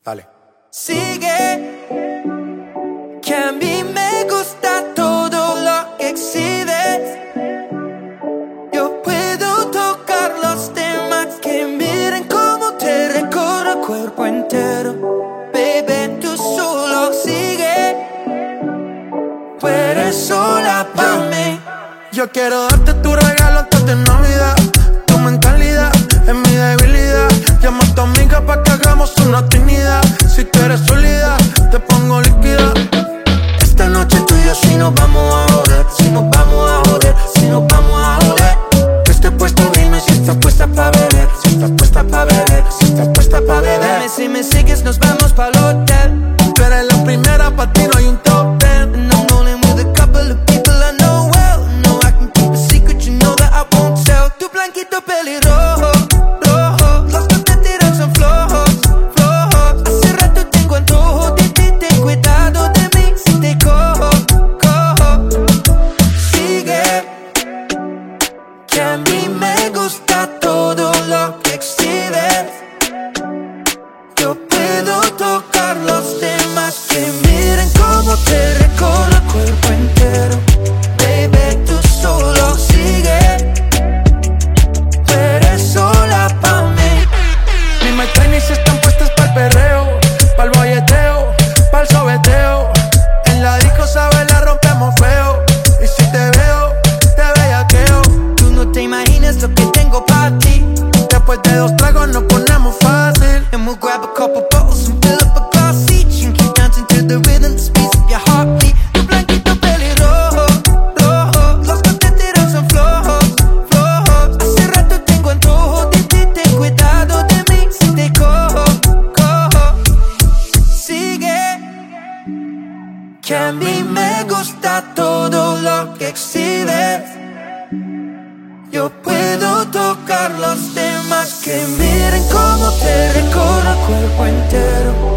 Dale. Sigue, que a mí me gusta todo lo que exhibes. Yo puedo tocar los temas que miren cómo te recorro el cuerpo entero. Baby, tú solo sigue, tú eres sola para mí. Yo quiero darte tu regalo antes de Navidad. Tu mentalidad es mi debilidad. Llama a tu amiga pa' que hagamos una trinidad. Si tú eres sólida, te pongo líquida. Esta noche tú y yo si nos vamos a joder. Si nos vamos a joder, si nos vamos a joder. Que esté puesto, dime si estás puesta pa' beber. Si estás puesta pa' beber, si estás puesta pa' beber. Dime si me sigues, nos vamos pa'l hotel. Tú eres la primera, pa' ti no hay un top ten. And I'm rolling with a couple of people I know well. No, I can keep a secret, you know that I won't tell. Tu blanquito pelirrojo, rojo. Los que te tiran son flojos, flojos. Hace rato tengo antojo de ti, ten cuidado de mí si te cojo, cojo. Sigue, que a mí me gusta todo lo que exhibes. Yo puedo tocar los temas que miren cómo te recorro el cuerpo entero. Baby, tú solo sigue, tú eres sola pa' mí. Mis tenis están puestas pa'l perreo, pa'l boyeteo, pa'l sobeteo. En la disco, sabes, la rompemos feo. Y si te veo, te bellaqueo. Tú no te imaginas lo que tengo pa' ti. Después de 2 tragos nos ponemos fácil. And we'll grab a couple bottles and fill up a glass each. And keep dancing to the rhythm, the speeds of your heartbeat. Tu blanquito pelirrojo, rojo. Los que te tiran son flojos, flojos. Hace rato tengo antojo de ti, ten cuidado de mí si te cojo, cojo. Sigue, que a mí me gusta todo lo que exhibes. Yo puedo tocar los temas que miren cómo te recorro el cuerpo entero.